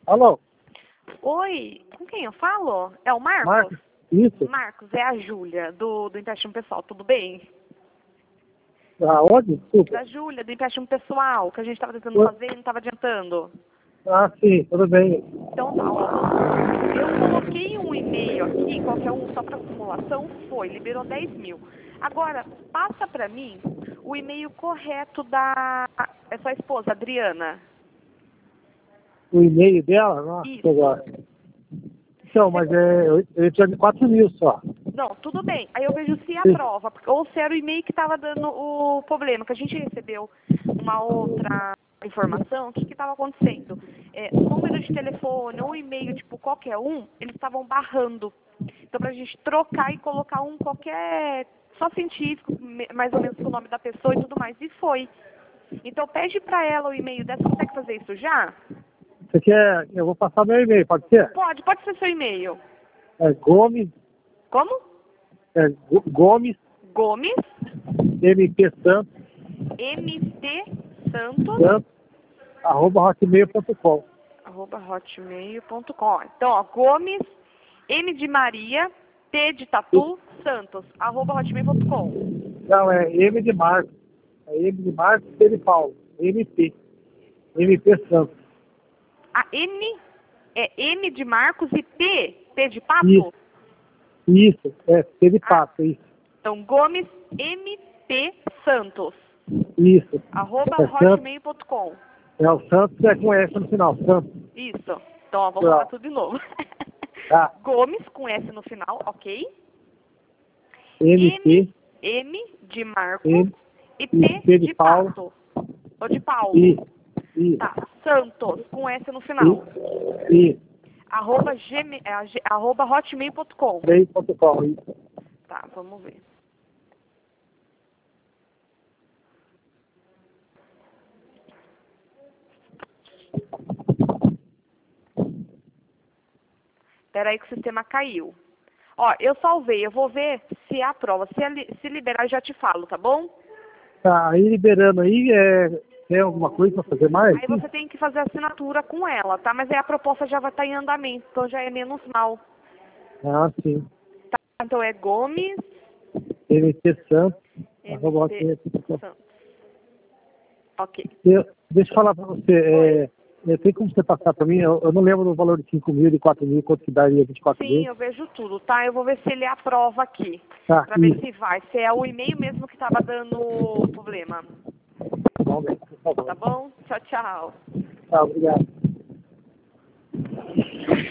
Alô? Oi, com quem eu falo? É o Marcos? Marcos? Isso? Marcos, é a Júlia, do empréstimo pessoal, tudo bem? Aonde? Desculpa. Da Júlia, do empréstimo pessoal, que a gente estava tentando fazer e não estava adiantando. Ah, sim, tudo bem. Então tá, ó, vamos lá. Eu coloquei um e-mail aqui, qualquer um, só para simulação, liberou 10 mil. Agora, passa para mim o e-mail correto da sua esposa, Adriana. O e-mail dela? Nossa, Isso. agora. Então, mas eu tinha de 4 mil só. Não, tudo bem. Aí eu vejo se Sim. aprova, ou se era o e-mail que estava dando o problema, que a gente recebeu uma outra informação, o que estava acontecendo? Número de telefone ou e-mail, tipo, qualquer um, eles estavam barrando. Então, pra gente trocar e colocar um qualquer, só científico, mais ou menos com o nome da pessoa e tudo mais. E foi. Então, pede pra ela o e-mail dessa. Você consegue fazer isso já? Você quer? Eu vou passar meu e-mail, pode ser? Pode ser seu e-mail. É Gomes, Como? Gomes, Gomes, MP Santos, MT Santos, Santos, @hotmail.com. @hotmail.com. Então, ó, Gomes, M de Maria, T de Tatu, Santos, @hotmail.com. Não, é M de Marcos. É M de Marcos, P de Paulo. MP. MP Santos. A M é M de Marcos e P de Pato? Isso, P de Pato, isso. Então, Gomes, MP Santos, Isso. @hotmail.com. É o Santos é com S no final, Santos. Isso. Então, ó, vamos falar tudo de novo. Tá. Gomes com S no final, ok? MP, M de Marcos M, e P de Paulo. Pato. Ou de Paulo. Isso. Tá. Santos com S no final. Isso. @hotmail.com. Isso. Tá, vamos ver. Espera aí que o sistema caiu. Ó, eu salvei, eu vou ver se é a prova. Se liberar, eu já te falo, tá bom? Tá, aí liberando aí, tem alguma coisa para fazer mais? Aí você tem que fazer a assinatura com ela, tá? Mas aí a proposta já vai estar em andamento, então já é menos mal. Ah, sim. Tá? Então é Gomes, MP Santos, MP Santos. Ok. Deixa eu falar para você, tem como você passar para mim? Eu não lembro do valor de 5 mil, de 4 mil, quanto que daria 24 Sim, vezes. eu vejo tudo, tá? Eu vou ver se ele aprova aqui. Tá, Pra ver isso. se vai. Se é o e-mail mesmo que estava dando problema. Vamos ver, por favor. Tá bom? Tchau, tchau. Tá, obrigado.